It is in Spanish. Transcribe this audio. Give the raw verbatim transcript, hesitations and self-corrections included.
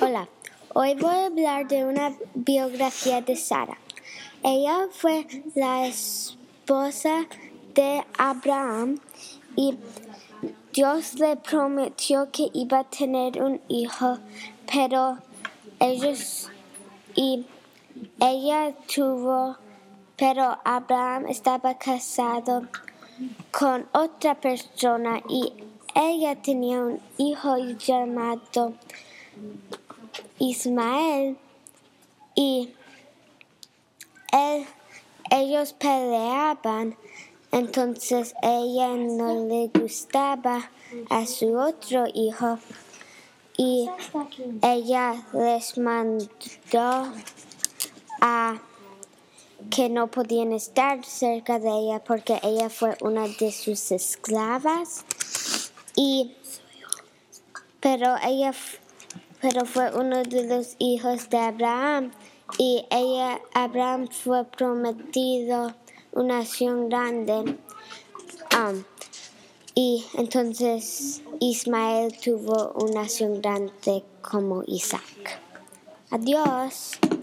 Hola, hoy voy a hablar de una biografía de Sara. Ella fue la esposa de Abraham y Dios le prometió que iba a tener un hijo, pero ellos y ella tuvo, pero Abraham estaba casado con otra persona y ella tenía un hijo llamado Ismael y él, ellos peleaban, entonces ella no le gustaba a su otro hijo y ella les mandó a que no podían estar cerca de ella porque ella fue una de sus esclavas y pero ella pero fue uno de los hijos de Abraham y ella Abraham fue prometido una nación grande um, y entonces Ismael tuvo una nación grande como Isaac. Adiós.